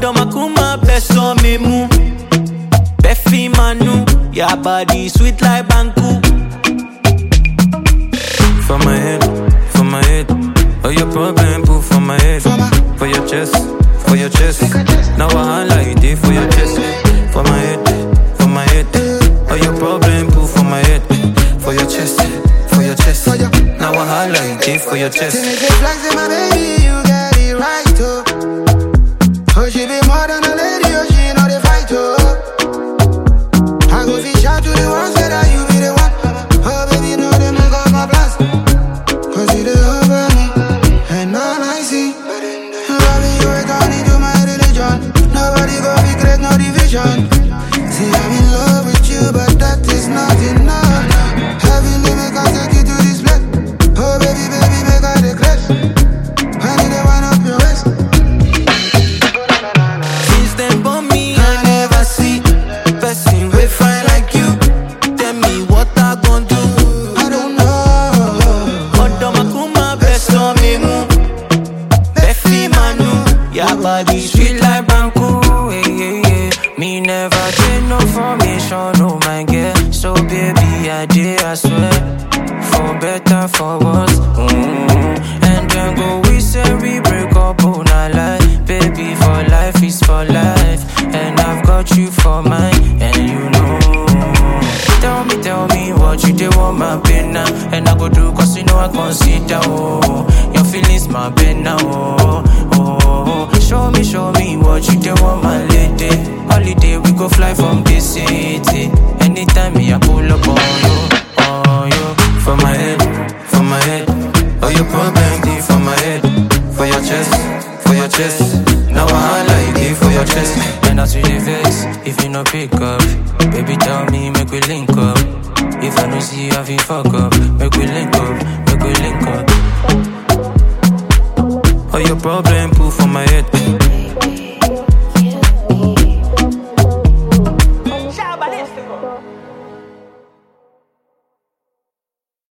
Odo makuma beso me mu. Befi manu, your body sweet like banku. For my head, oh your problem put for my head. For your chest, now I like it for your chest. For my head, oh your problem put for my head. For your chest, now I like it for your chest. Make it flex in my baby, you get it right, oh. Oh, she be more than a lady, oh, she know the fight, oh. I go fish out to the ones that you be the one. Oh, baby, know them make up my plans. Cause you the over me, and all I see. Loving you, I turn into my religion. Nobody go be great, no division. See, I'm in love with you, but that is not enough. Heavenly make I take you to this place. Oh, baby, make I declare. I need to wind up your waist. Since then, born me, I never see person we fine like you. Tell me what I gon' do. I don't know. Odo makuma beso me mu. Befi manu, your body sweet like banku. Me never take no formation, no man get. So baby, I did, I swear. For better, for worse. And then go, we say we break up, oh, not lie. Baby, for life is for life. And I've got you for mine, and you know. Tell me what you do want my pain now. And I go do, cause you know I consider, oh. Your feelings my pain now, oh. Show me what you do want my lady. Holiday, we go fly from this city. Anytime me, I pull up on you. For my head, oh your problem be for my head. For your chest, now I like it for your chest. And as you the vex, if you no pick up, baby tell me, make we link up. If I don't see you, I feel fuck up. Make we link up. Oh your problem put for my head.